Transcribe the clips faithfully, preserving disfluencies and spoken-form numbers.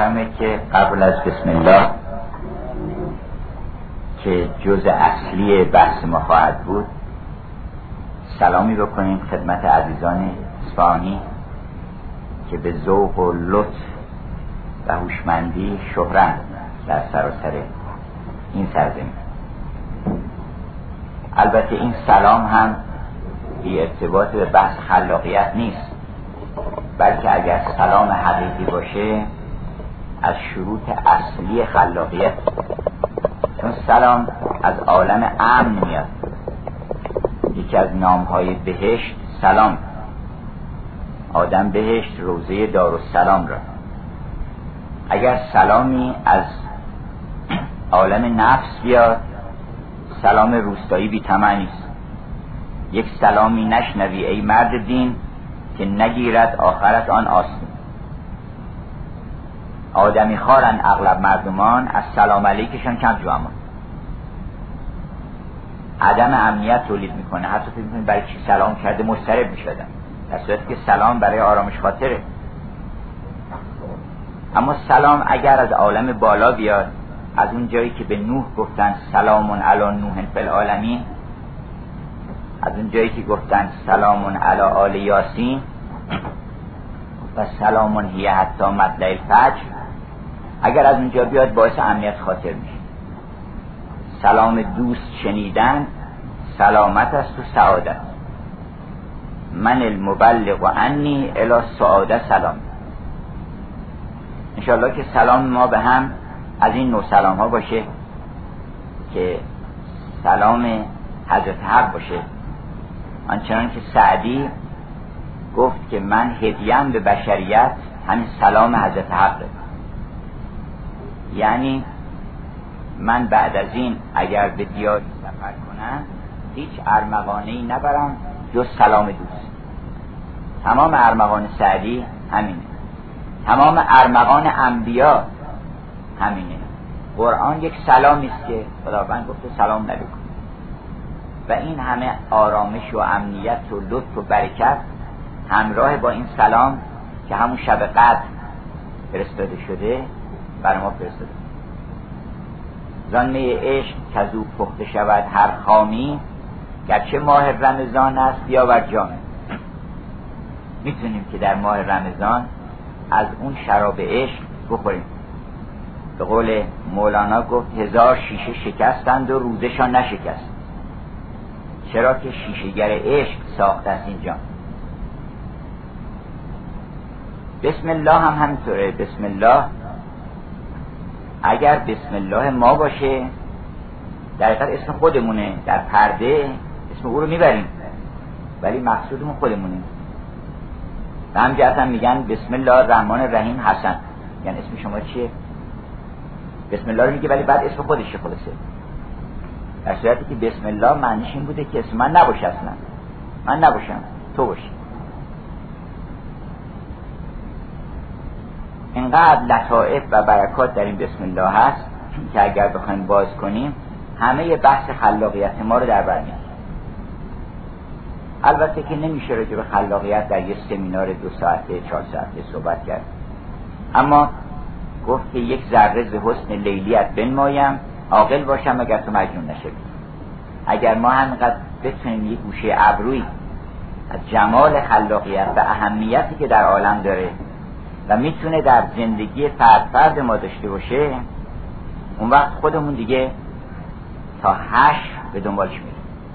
بفرمایید که قبل از بسم الله که جزء اصلی بحث ما خواهد بود سلامی بکنیم خدمت عزیزان اصفهانی که به ذوق و لطف و هوشمندی شهرند در سراسر این سرزمین. البته این سلام هم بی ارتباط به بحث خلاقیت نیست، بلکه اگر سلام حقیقی باشه از شروط اصلی خلاقیت، چون سلام از عالم امن میاد. یکی از نامهای بهشت سلام، آدم بهشت روضه دارالسلام را. اگر سلامی از عالم نفس بیاد سلام روستایی بی طمع نیست. یک سلامی نشنوی ای مرد دین که نگیرد آخرت آن آستین. آدمی خارن اغلب مردمان، از سلام علیکشان کم جوامن. عدم امنیت تولید میکنه. حتی فکر میکنید برای چی سلام کرده مضطرب میشدن، در صورتی که سلام برای آرامش خاطره. اما سلام اگر از عالم بالا بیاد، از اون جایی که به نوح گفتن سلام علی نوح فی العالمین، از اون جایی که گفتن سلام علی آل یاسین و سلام هی حتی مطلع الفجر، اگر از اونجا بیاد باعث امنیت خاطر میشه. سلام دوست شنیدن سلامت است و سعادت. من المبلغ عنی الی سعادت سلام. انشاءالله که سلام ما به هم از این نوع سلام ها باشه که سلام حضرت حق باشه. آنچنان که سعدی گفت که من هدیم به بشریت همین سلام حضرت حقه. یعنی من بعد از این اگر به دیار سفر کنم هیچ ارمغانه‌ای نبرم جز سلام دوست. تمام ارمغان سعدی همینه، تمام ارمغان انبیا همینه. قرآن یک سلامی است که خداوند گفته سلام علیکم، و این همه آرامش و امنیت و لطف و برکت همراه با این سلام که همون شب قدر فرستاده شده برای ما فرستاده. زانمه عشق کزو پخته شود هر خامی، گرچه ماه رمضان است بیاور جامی. میتونیم که در ماه رمضان از اون شراب عشق بخوریم. به قول مولانا گفت هزار شیشه شکستند و روزشان نشکست. چرا که شیشه‌گر عشق ساخته است این جام. بسم الله هم همینطوره. بسم الله اگر بسم الله ما باشه در حقیقت اسم خودمونه، در پرده اسم او رو میبریم ولی مقصودمون خودمونه. و هم جهت هم میگن بسم الله الرحمن الرحیم حسن، یعنی اسم شما چیه؟ بسم الله رو میگه ولی بعد اسم خودشه خلاصه. در صورتی که بسم الله معنیش این بوده که اسم من نباشه، اصلا من نباشم تو باشی. اینقدر لطائف و برکات در این بسم الله هست که اگر بخوایم باز کنیم همه بحث خلاقیت ما رو در بر میاره. البته که نمیشه راجع به خلاقیت در یک سمینار دو ساعته چهار ساعته صحبت کرد، اما گفت که یک ذره ز حسن لیلیت بنمایم، عاقل باشم اگر تو مجنون نشوی. اگر ما همینقدر بتونیم یک گوشه ابروی از جمال خلاقیت و اهمیتی که در عالم داره و میتونه در زندگی فرد فرد ما داشته باشه، اون وقت خودمون دیگه تا حشر به دنبالش میریم.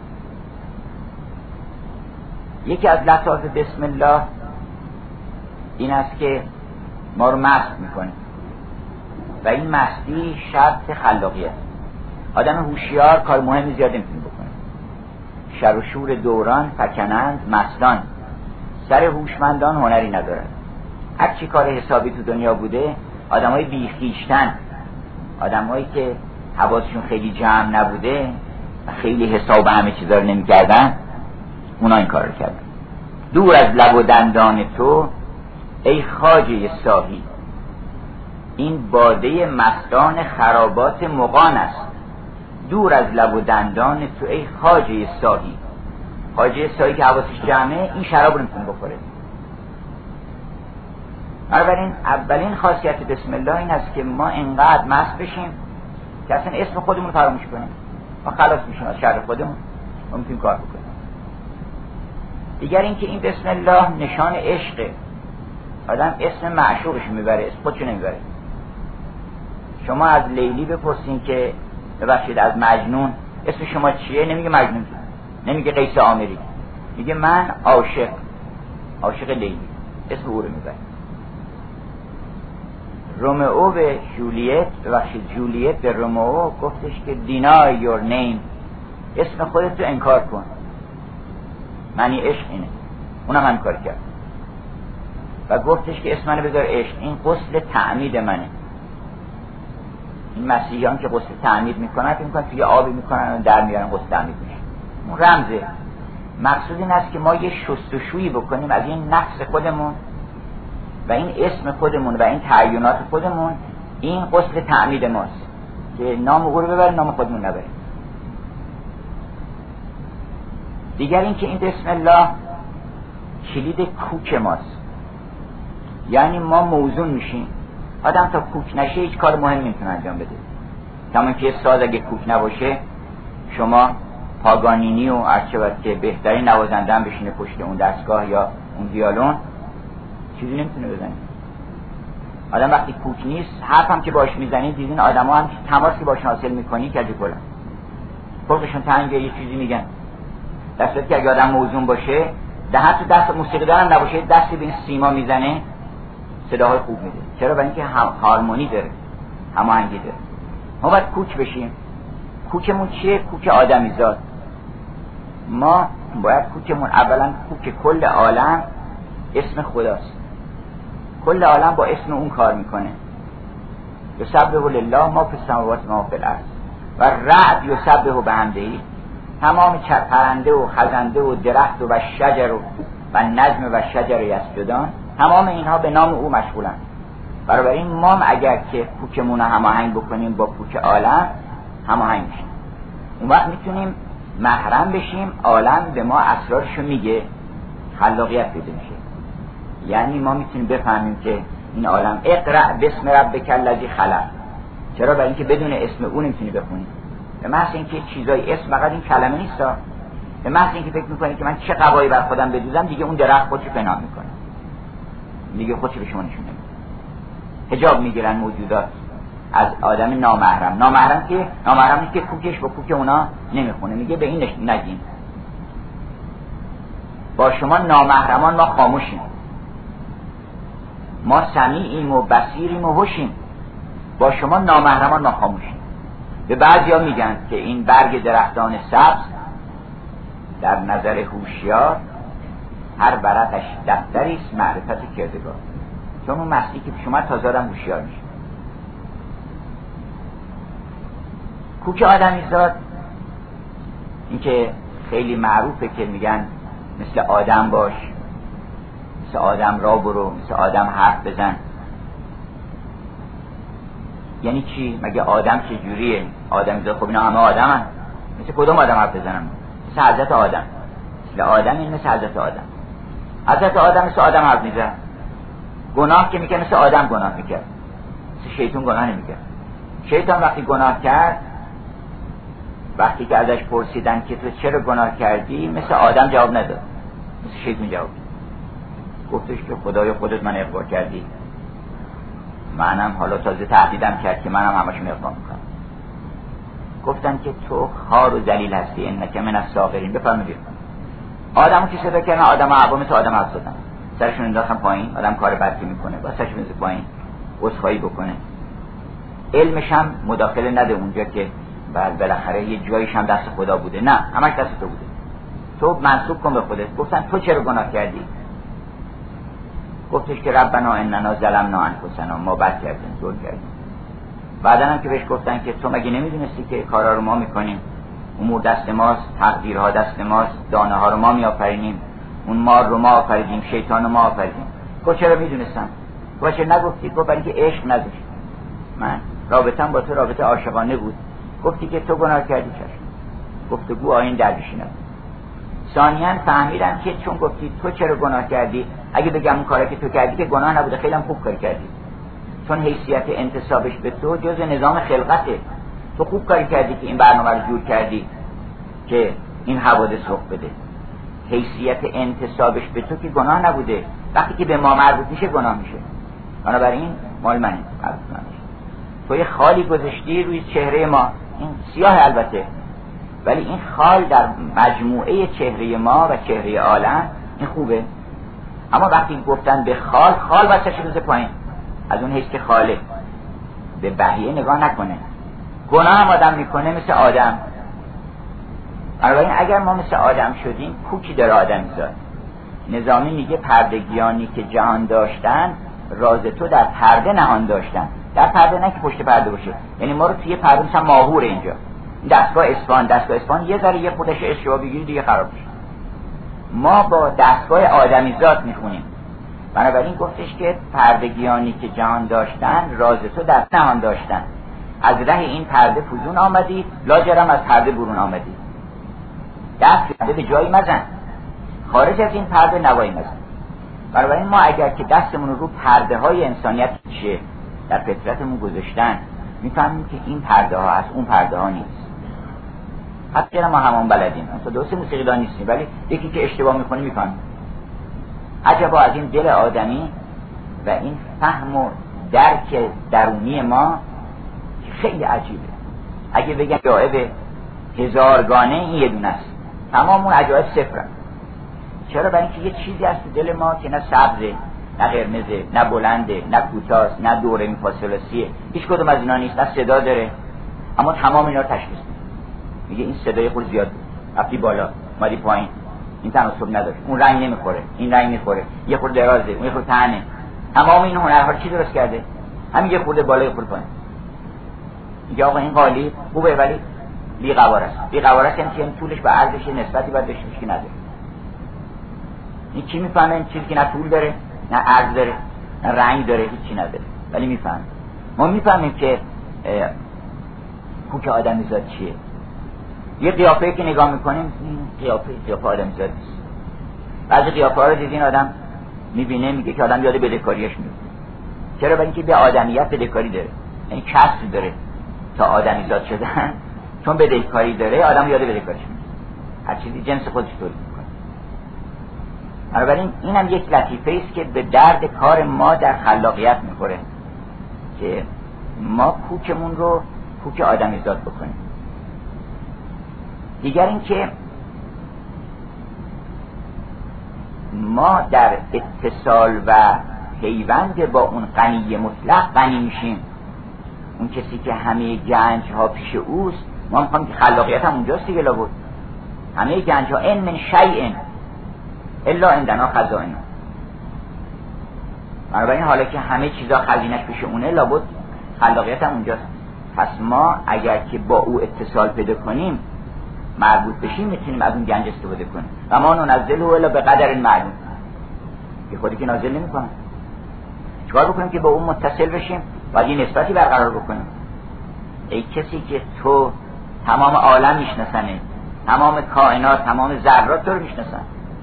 یکی از لطائف بسم الله این است که ما رو مست میکنه و این مستی شرط خلاقیت. آدم هوشیار کار مهمی زیاد نمیتونه بکنه. شر و شور دوران فکنند مستان، سر هوشمندان هنری ندارد. هر چی کار حسابی تو دنیا بوده، آدمای بیخیشتن، آدمایی که حواسشون خیلی جمع نبوده و خیلی حساب همه چیزا رو نمی‌کردن، اونا این کار رو کردن. دور از لب و دندان تو ای خواجه ساهی، این باده مستان خرابات مغان است. دور از لب و دندان تو ای خواجه ساهی. خواجه ساهی که حواسش جمعه این شراب رو نمیتونه بخوره. بنابراین اولین خاصیت بسم الله این است که ما انقدر مست بشیم که اصلا اسم خودمون فراموش کنیم، ما خلاص میشیم از شر خودمون، ما میتونیم کار بکنیم. دیگر اینکه این بسم الله نشان عشقه. آدم اسم معشوقش میبره، اسم خودشو نمیبره. شما از لیلی بپرسین که ببخشید از مجنون اسم شما چیه، نمیگه مجنون، نمیگه قیس عامری، میگه من عاشق، عاشق لیلی، اسم او رو میبره. رومئو به جولیت، ببخشید جولیت به رومئو گفتش که deny your name، اسم خودت رو انکار کن، معنی عشق اینه. اونم هم کار کرد و گفتش که اسم منو بذار عشق، این غسل تعمید منه. این مسیحیان که غسل تعمید میکنن فکر میکنن توی آبی میکنن و در میارن غسل تعمید میشه، اون رمزه. مقصود این است که ما یه شستشویی بکنیم از این نفس خودمون و این اسم خودمون و این تعینات خودمون. این غسل تعمید ماست که نام او رو ببریم، نام خودمون نبریم. دیگر این که این بسم الله کلید کوک ماست، یعنی ما موزون میشیم. آدم تا کوک نشه هیچ کار مهم نمیتونه انجام بده. کما که ساز اگه کوک نباشه، شما پاگانینی و هرچه که بهترین نوازنده هم بشینه پشت اون دستگاه یا اون ویولون، چیزی نمیتونه بزنه. آدم وقتی کوک نیست، حرف هم که باش میزنی، دیدین آدم ها هم که تماس که باش حاصل میکنی کجی کلن خلقشون تنگه، یه چیزی میگن. دسته که اگه آدم موزون باشه، ده حتی دست موسیقی دارم نباشه، دستی به این سیما میزنه، صداهای خوب میده. چرا؟ برای اینکه هارمونی داره، هماهنگی داره. ما باید کوک بشیم. کوکمون چیه؟ کوک آدمی زاد. ما باید کوکمون اولا کوک کل عالم اسم خداست. کل عالم با اسم اون کار میکنه. یسبح لله ما فی السماوات و ما فی الارض و رعد یسبح بحمده. تمام پرنده و خزنده و درخت و شجر و و نجم و شجر یسجدان، تمام اینها به نام او مشغولن. برای این ما اگر که کوکمون رو هماهنگ بکنیم با کوک عالم، هماهنگ میشیم. اون وقت میتونیم محرم بشیم، عالم به ما اسرارشو میگه، خلاقیت پیدا میشه. یعنی ما میتونیم بفهمیم که این عالم اقرأ بسم ربک الذی خلق. چرا؟ برای اینکه بدون اسم اون نمیتونی بخونی. به محض اینکه چیزای اسم فقط این کلمه نیستا، به محض اینکه فکر میکنی که من چه قبایی بر خودم بدوزم، دیگه اون درخت خودشو پنهان میکنه، دیگه خودشو به شما نشون نمیده. حجاب میگیرن موجودات از آدم نامحرم. نامحرم که نامحرم نیست که کوکش با کوک اونا نمیخونه، میگه به این نگین. با شما نامحرمان ما خاموشیم، ما سمیعیم و بصیریم و هوشیم. با شما نامحرمان ما خاموشیم. به بعضیا میگن که این برگ درختان سبز در نظر هوشیار هر ورقش دفتری است معرفت کردگار. چون اون مستی که شما تازه آدم هوشیار میشه. کوک آدمی زاد این که خیلی معروفه که میگن مثل آدم باش، مثل آدم را برو، مثل آدم حرف بزن. یعنی چی؟ مگه آدم چه جوریه؟ آدم زاد، خب اینا همه آدم هن. مثل کدوم آدم حرف بزنم؟ مثل حضرت آدم. مثل آدم این مثل حضرت آدم. حضرت آدم مثل آدم حرف میزن. گناه که میکنه مثل آدم گناه میکرد، مثل شیطان گناه نمیکرد. شیطان وقتی گناه کرد، وقتی که ازش پرسیدن که تو چرا گناه کردی، مثل آدم جواب نداد، مثل شیطان جواب داد. گفتش که خدای خودت من اغوا کردی، منم حالا تازه تهدیدم کرد که منم همشون اغوا میکنم. گفتن که تو خار و ذلیل هستی، انک من الصاغرین. بفرمایید آدمو که صدا کردن، آدم عوام مثل آدم حرف زدن، سرشون انداختن پایین. آدم کار بدی میکنه با سرشون انداخت پایین، عذرخواهی بکنه. علمش هم مداخله نده اونجا که بالاخره یه جایش هم دست خدا بوده، نه همش دست تو بوده، تو منسوب کن به خودت. گفتن تو چرا گناه کردی؟ گفتش که ربنا اننا ظلمنا انفسنا، ما بد کردیم، ظلم کردیم. بعدن هم که بهش گفتن که تو مگه نمیدونستی که کارا رو ما میکنیم، امور دست ماست، تقدیرها دست ماست، دانه ها رو ما میآفرینیم، اون مار رو ما آفریدیم، شیطان رو ما آفریدیم. گفت چرا میدونستم؟ گفت چرا نگفتی؟ گفت برای اینکه عشق نداشت، من رابطه‌ام با تو رابطه عاشقانه بود. گفتی که تو گناه کردی، چشم، گفتگو آیین درویشی نبود. ثانیاً فهمیدم که چون گفتی تو چرا گناه کردی، اگه بگم اون کاری که تو کردی که گناه نبوده، خیلی هم خوب کار کردی، چون حیثیت انتسابش به تو جز نظام خلقته. تو خوب کاری کردی که این برنامه رو جور کردی که این حوادث رخ بده. حیثیت انتسابش به تو که گناه نبوده، وقتی که به ما مربوط میشه گناه میشه. بنابراین مال منه، مربوط نمیشه. تو یه خالی گذاشتی روی چهره ما، این سیاه البته، ولی این خال در مجموعه چهره ما و چهره عالم این خوبه. اما وقتی گفتن به خال، خال بسش روز پایین، از اون حیث که خاله به بقیه نگاه نکنه. گناه هم آدم میکنه مثل آدم. بنابراین اگر ما مثل آدم شدیم، کوکی داره آدم زاد. نظامی میگه پردگیانی که جهان داشتن، راز تو در پرده نهان داشتن. در پرده نه که پشت پرده باشه، یعنی ما رو توی پرده مثلا ماهور اینجا دستگاه اصفهان، دستگاه اصفهان یه ذره یه خودش اشتباه بگیری دیگه خراب میشه. ما با دستگاه آدمیزاد میخونیم. بنابراین گفتش که پردگیانی که جهان داشتن، راز تو در نهان داشتن. از ره این پرده فزون آمدی، لاجرم از پرده برون آمدی. دست پرده به جایی مزن، خارج از این پرده نوایی مزن. بنابراین ما اگر که دستمون رو پرده های انسانیت چه در فطرتمون گذاشتن، میفهمیم که این پرده ها از اون پرده ها نیست. حتی ما همون بلدیم، مثلا دوست موسیقی دان نیستیم، ولی یکی که اشتباه میکنه میفهمیم. عجبا از این دل آدمی و این فهم و درک درونی ما خیلی عجیبه. اگه بگم عجایب هزارگانه، این یه دونه است. تمام اون عجایب صفرن. چرا؟ برای اینکه یه چیزی از دل ما که نه سبزه، نه قرمزه، نه بلنده، نه کوتاه، نه دوره میفاصلاسیه، هیچ کدوم از اینا نیست، نه صدا داره، اما تمام اینا رو تشخیص میده. میگه این صدای خود زیاد بود، رفتی بالا، اومدی پایین، این تناسب نداشت، اون رنگ نمیخوره، این رنگ میخوره، یه خورده درازه، اون یه خورده تنه. تمام این هنرها چی درست کرده؟ همین یه خورده بالا، یه خورده پایین. میگه آقا این قالی خوبه ولی بی قواره است. بی قواره است یعنی طولش به عرضش نسبتی باید داشته باشه که نداره. این کی میفهمه این چیزی که نه طول داره، نه عرض داره، نه رنگ داره، هیچی نداره، ولی میفهمه. ما میفهمیم که کوک آدمیزاد چیه. یه قیافه که نگاه میکنیم، این قیافه قیافه آدمیزاد نیست. بعضی قیافه ها رو دیدین آدم میبینه میگه که آدم یاد بدهکاریش میفته. چرا؟ برای اینکه به آدمیت بدهکاری داره، یعنی کسب داره تا آدمیزاد شدن. چون بدهکاری داره آدم یاد بدهکاریش میفته، هر چیزی جنس خودش طور میکنه. بنابراین اینم یک لطیفه است که به درد کار ما در خلاقیت میخوره که ما کوکمون رو کوک آدمیزاد بکنیم. دیگر این که ما در اتصال و پیوند با اون غنی مطلق غنی میشیم. اون کسی که همه گنج ها پیش اوست، ما میخوایم که خلاقیت هم اونجاست دیگه. لابد همه گنج ها ان من شیء الا عندنا خزائن. بنابراین حالا که همه چیزا خزینش پیش اونه، لابد خلاقیت هم اونجاست. پس ما اگر که با او اتصال پیدا کنیم، مربوط بشیم، میتونیم از اون گنج استفاده کنیم. و ما ننزله الا به قدر معلوم. که خودی که نازل نمی کنم. چیکار بکنیم که با اون متصل بشیم؟ باید یه نسبتی برقرار بکنیم. ای کسی که تو تمام عالم میشناسنه، تمام کائنات، تمام ذرات تو رو میشناسن.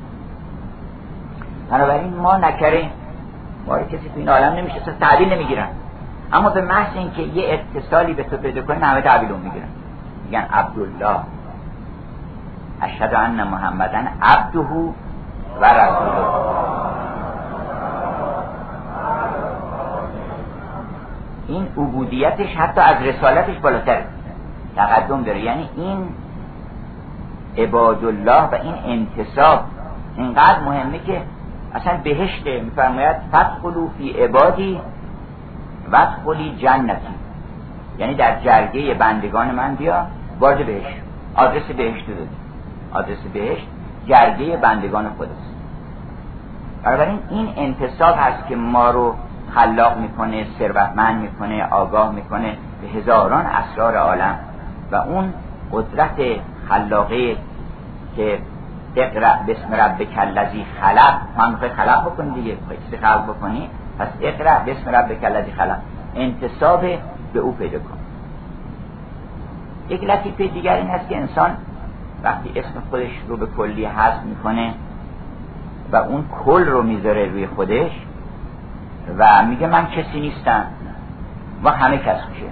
بنابراین ما نکریم، ما رو کسی تو این عالم نمیشناسه، تعبیر نمیگیرن. اما به محض اینکه یه اتصالی به تو پیدا کنیم، همه تعبیر رو میگیرن. میگن عبدالله، اشهد ان محمدن عبده و رسوله. این عبودیتش حتی از رسالتش بالاتره، تقدم داره. یعنی این عبادالله و این انتصاب اینقدر مهمه که اصلا بهشته. میفرماید فادخلوا فی عبادی وادخلی جنتی، یعنی در جرگه بندگان من بیا، وارد بهشت. آدرس بهشت داده، آدرس بهشت جرگه بندگان خودست. بنابراین این انتصاب هست که ما رو خلاق میکنه، ثروتمند میکنه، آگاه میکنه به هزاران اسرار عالم. و اون قدرت خلاقه که اقرأ باسم ربک الذی خلق، هم میخوای خلق بکنی دیگه، میخوای چیزی خلق بکنی، پس اقرأ باسم ربک الذی خلق، انتصاب به او پیدا کن. یک لطیفه دیگر این هست که انسان وقتی اسم خودش رو به کلی حذف میکنه و اون کل رو میذاره روی خودش و میگه من کسی نیستم و همه کس میشه.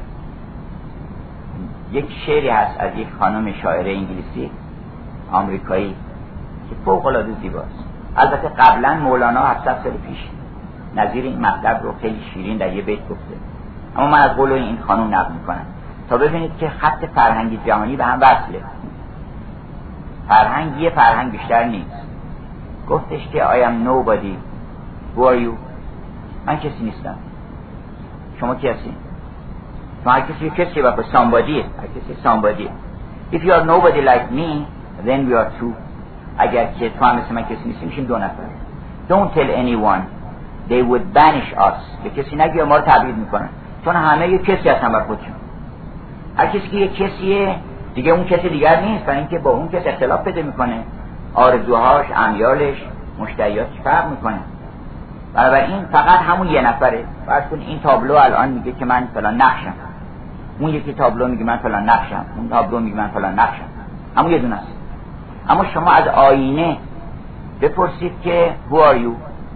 یک شعری هست از یک خانم شاعر انگلیسی آمریکایی که فوق العاده زیباست. البته قبلا مولانا هفتصد سال پیش نظیر این مطلب رو خیلی شیرین در یه بیت گفته، اما من از قول این خانم نقل میکنم تا ببینید که خط فرهنگی جهانی به هم وصله. فرهنگ یه فرهنگ بیشتر نیست. گفتش که I am nobody, who are you؟ من کسی نیستم، شما کی هستی؟ شما هر کسی کسی باید somebody، هر کسی somebody. If you are nobody like me then we are two. اگر که تو هم مثل من کسی نیستی میشیم دو نفر. Don't tell anyone they would banish us. به کسی نگی ما رو تبعید میکنن، چون همه یه کسی هستن بر خودشون. هر کسی که یه کسیه دیگه اون کسی دیگر نیست، برای اینکه با اون کسی اختلاف پیدا میکنه، آرزوهاش، امیالش، مشتهیاتش فرق میکنه. بنابراین فقط همون یه نفره. فرض کن این تابلو الان میگه که من فلان نقشم، اون یکی تابلو میگه من فلان نقشم، اون تابلو میگه من فلان نقشم، همون یه دونه است. اما شما از آینه بپرسید که who are you؟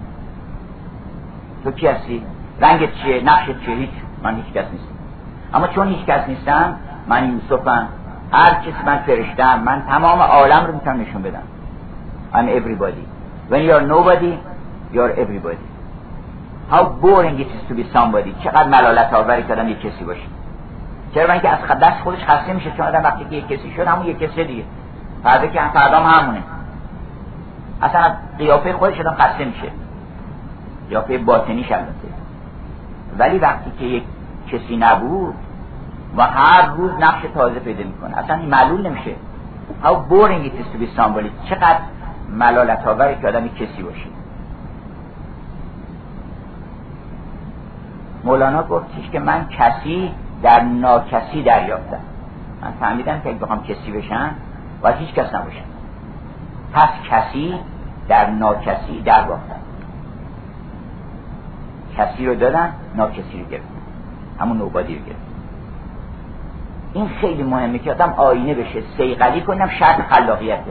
تو کی هستی؟ رنگت چیه؟ نقشت چیه؟ هیچ. من هیچ کس نیستم. اما چون هیچ کس نیستم، من یوسفم، هر کسی، من فرشتم، من تمام عالم رو میتونم نشون بدم. I'm everybody. When you are nobody, you are everybody. How boring it is to be somebody. چقدر ملالت آوری که آدم یک کسی باشه. چرا؟ برای اینکه از دست خودش خسته میشه، چون آدم وقتی که یک کسی شد همون یک کسی دیگه. فردا که هم فردا هم همونه. اصلا قیافه خودش آدم خسته میشه. قیافه باطنیش البته. ولی وقتی که یک کسی نبود و هر روز نقش تازه پیدا میکنه، اصلا معلول نمیشه. How boring it is to be somebody. چقدر ملالت آوری که آدم یک کسی باشه. مولانا گفتش که من کسی در ناکسی دریافتم. من فهمیدم که اگه بخوام کسی بشم باید هیچ کس نباشم. پس کسی در ناکسی دریافتم. کسی رو دادن، ناکسی رو گرفتن، همون نوبادی رو گرفتن. این خیلی مهمه که آدم آینه بشه، صیقلی کنم. شرط خلاقیته.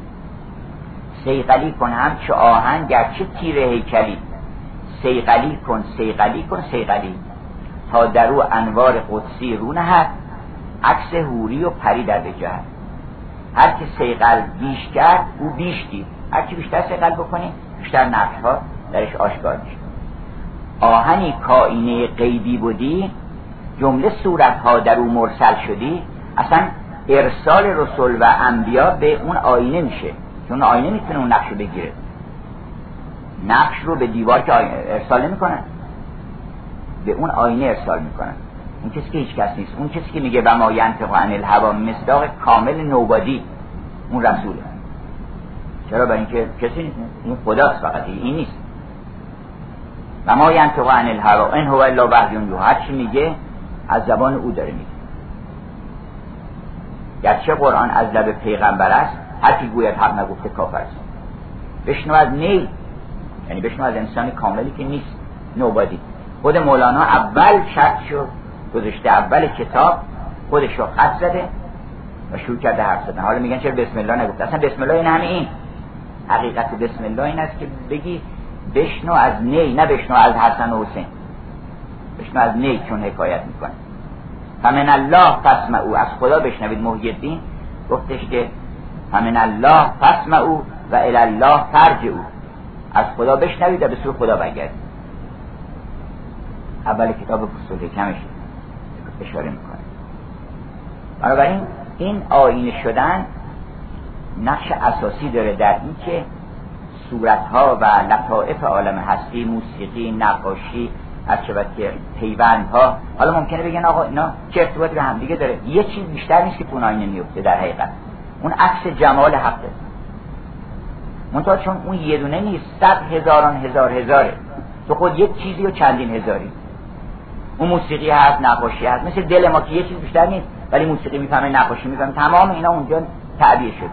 صیقلی کن همچه آهن گرچه تیر هیکلی، صیقلی کن صیقلی کن صیقلی، تا در او انوار قدسی رو نهد، عکس حوری و پری در بجهد. هر که صیقل بیش کرد او بیش دید. هر که بیشتر صیقل بکنی بیشتر نقش ها درش آشکار میشه. آهنی کائینه غیبی بودی، جمله صورت ها در او مرسل شدی. اصلا ارسال رسول و انبیا به اون آینه میشه، چون آینه میتونه اون نقش بگیره. نقش رو به دیوار که ارسال نمیکنن، به اون آینه ارسال میکنن. اون کسی که هیچ کس نیست، اون کسی که میگه و ما ینطق عن الهوا، مصداق کامل نوبادی اون رسوله. چرا؟ برای اینکه کسی نیست، اون خداست فقط، این نیست. و ما ینطق عن الهوا ان هو الا وحی یوحی. هر چی میگه از زبان او داره میگه. گرچه قرآن از لب پیغمبر است، هر کی گوید حق نگفته کافر است. بشنو از نی، یعنی بشنو از انسان کاملی که نیست، نوبادی. خود مولانا اول شرط شو گذاشته، اول کتاب خودش رو خط زده و شروع کرده حرف زدن. حالا میگن چرا بسم الله نگفته؟ اصلا بسم الله این همه این حقیقت بسم الله این است که بگی بشنو از نی، نه بشنو از حسن و حسین. بشنو از نی، چون حکایت میکنه. فمن الله فاسمعوا، از خدا بشنوید. محی الدین گفتش که فمن الله فاسمعوا و الی الله فرجعوا. از خدا بشنوید و به سوی خدا برگردید. اول کتاب فصول حکمش اشاره میکنه. بنابراین این آینه شدن نقش اساسی داره در این که صورتها و لطائف عالم هستی، موسیقی، نقاشی، از چه که پیوندها، حالا ممکنه بگن آقا اینا چه ارتباطی به هم دیگه داره؟ یه چیز بیشتر نیست که تو آینه میفته در حقیقت. اون عکس جمال حقه. منتها چون اون یه دونه نیست، صد هزاران هزار هزاره. تو خود یک چیزی و چندین هزاری. اون موسیقی هست، نقاشی هست، مثل دل ما که یه چیز بیشتر نیست ولی موسیقی میفهمه، نقاشی میفهمه، تمام اینا اونجا تعبیه شد.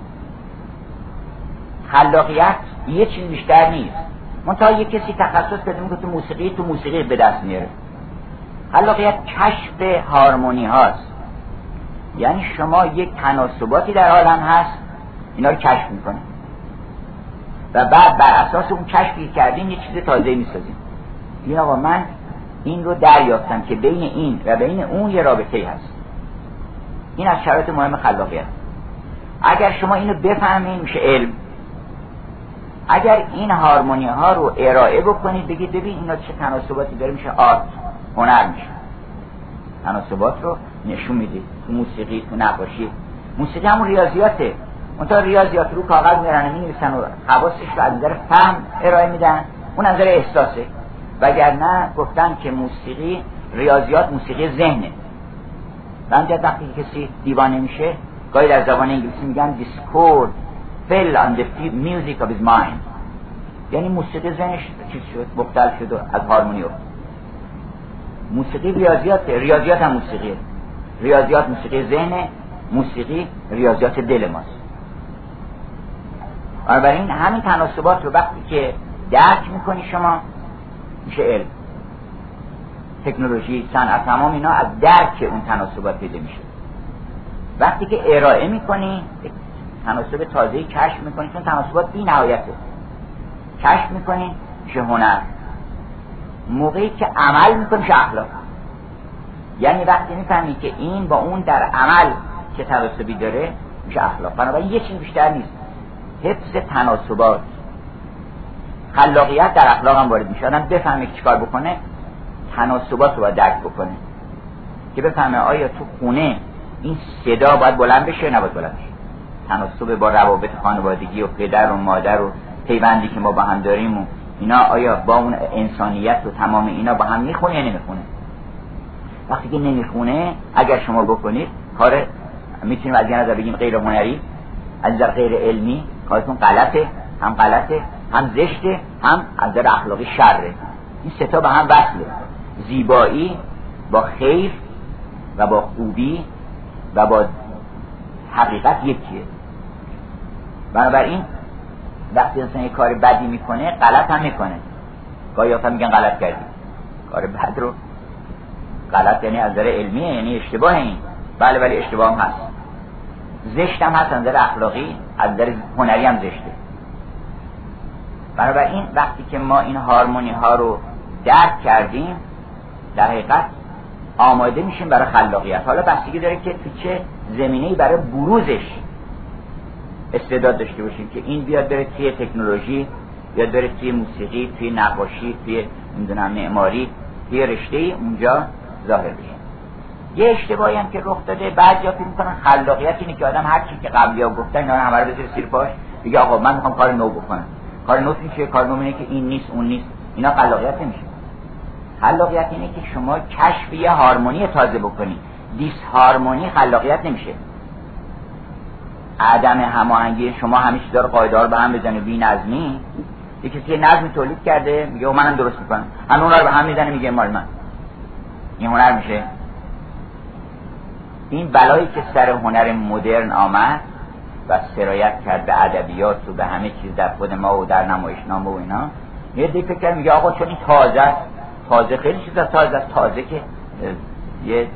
خلاقیت یه چیز بیشتر نیست. منتها یک کسی تخصص پیدا میکنه تو موسیقی، تو موسیقی به دست میاره. خلاقیت کشف هارمونی هاست. یعنی شما یک تناسباتی در عالم هست، اینا رو کشف میکنه. و بعد بر اساس اون کشفی کردیم یه چیز تازه میسازیم. این آقا من این رو دریافتم که بین این و بین اون یه رابطه‌ای هست. این از شرایط مهم خلاقیت. اگر شما اینو بفهمید میشه علم. اگر این هارمونی ها رو ارائه بکنید بگید ببین اینا چه تناسباتی داره میشه آرت، هنر میشه. تناسبات رو نشون میدید تو موسیقی، تو نقاشی. موسیقی همون ریاضیاته. اون تا ریاضیات رو کاغذ میارن مینویسن و حواسش رو از نظر فهم ارائه میدن، اون از نظر احساسه. وگرنه گفتن که موسیقی ریاضیات موسیقی ذهنه. بعد وقتی کسی دیوانه میشه گاهی در زبان انگلیسی میگن discord fell on the music of his mind، یعنی موسیقی ذهنش چیز شد، مختل شد و از هارمونی افتاد. موسیقی ریاضیات، ریاضیات هم موسیقیه. ریاضیات موسیقی ذهنه، موسیقی ریاضیات دل ماست. بنابراین همین تناسبات رو وقتی که درک میکنی شما میشه علم. تکنولوژی، صنعت، تمام اینا از درک اون تناسبات پیدا میشه. وقتی که ارائه میکنی تناسب تازه‌ای کشف میکنی، چون تناسبات بی نهایته. کشف میکنی میشه هنر. موقعی که عمل میکنی میشه اخلاق. یعنی وقتی میفهمی که این با اون در عمل چه تناسبی داره میشه اخلاق. بنابراین یه چیز بیشتر نیست، حفظ تناسبات. خلاقیت در اخلاق هم وارد میشه. آدم بفهمه که چیکار بکنه، تناسبات رو باید درک بکنه که بفهمه آیا تو خونه این صدا باید بلند بشه نباید بلند بشه. تناسب با روابط خانوادگی و پدر و مادر و پیوندی که ما با هم داریم و اینا آیا با اون انسانیت و تمام اینا با هم میخونه یا نمیخونه. وقتی که نمیخونه اگر شما بکنید کار، میتونیم از یه نظر بگیم غیر هنری، از نظر غیر علمی، کارتون غلطه، هم غلطه، هم زشته، هم از نظر اخلاقی شره. این سه تا با هم وصله. زیبایی با خیر و با خوبی و با حقیقت یکیه. بنابراین وقتی انسان یک کار بدی میکنه غلط هم میکنه. گاهی آخر میگن غلط کردی. کار بد رو غلط یعنی از نظر علمیه، یعنی اشتباه. این بله ولی اشتباه هم هست. زشت هم هست از نظر اخلاقی، از نظر هنری هم زشته. بنابراین وقتی که ما این هارمونی ها رو درک کردیم در حقیقت آماده میشیم برای خلاقیت. حالا بستگی داره که تو چه زمینه‌ای برای بروزش استعداد داشته باشیم که این بیاد بره توی تکنولوژی، بیاد بره توی موسیقی، توی نقاشی، توی نمیدونم معماری، توی رشته‌ای اونجا ظاهر بشه. یه اشتباهی هم که رخ داده بعضیا فکر می‌کنن خلاقیت اینه که آدم هر چیزی که قبلی‌ها گفتن اینا رو همه رو بذاره زیر پاش بگه آقا من می‌خوام کار نو بکنم. کار نو چیه؟ کار نو اینه که این نیست اون نیست. اینا خلاقیت نمیشه. خلاقیت اینه که شما کشف یه هارمونی تازه بکنی. دیس هارمونی خلاقیت نمیشه. عدم هماهنگی شما همه چیزا رو قاعده رو به هم بزنه، بی نظمی. یه کسی نظمی تولید کرده میگه منم درست میکنم، همه اونا رو به هم میزنه میگه مال من. این هنر میشه؟ این بلایی که سر هنر مدرن آمد و سرایت کرد به ادبیات و به همه چیز در خود ما و در نمایشنامه و اینا، یه دیگه فکر میگه آقا چون این تازه است، تازه خیلی چیزا تازه است، تازه که یه